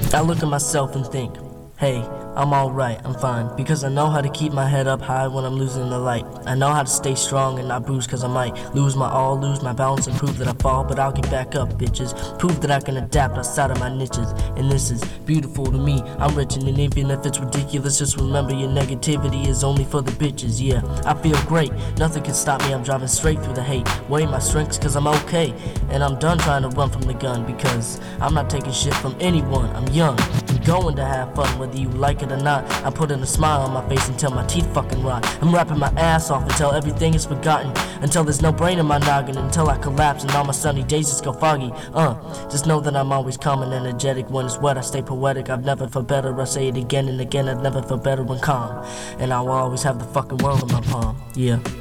I look at myself and think, hey, I'm alright, I'm fine, because I know how to keep my head up high when I'm losing the light. I know how to stay strong and not bruise, cause I might lose my all, lose my balance and prove that I fall, but I'll get back up, bitches. Prove that I can adapt outside of my niches, and this is beautiful to me. I'm rich, and even if it's ridiculous, just remember your negativity is only for the bitches. Yeah, I feel great, nothing can stop me, I'm driving straight through the hate. Weigh my strengths cause I'm okay, and I'm done trying to run from the gun, because I'm not taking shit from anyone. I'm young, I'm going to have fun whether you like it or not. I'm putting a smile on my face until my teeth fucking rot. I'm rapping my ass off until everything is forgotten, until there's no brain in my noggin, until I collapse and all my sunny days just go foggy. Just know that I'm always calm and energetic when it's wet. I stay poetic, I've never felt better. I say it again and again, I've never felt better when calm, and I will always have the fucking world in my palm. Yeah.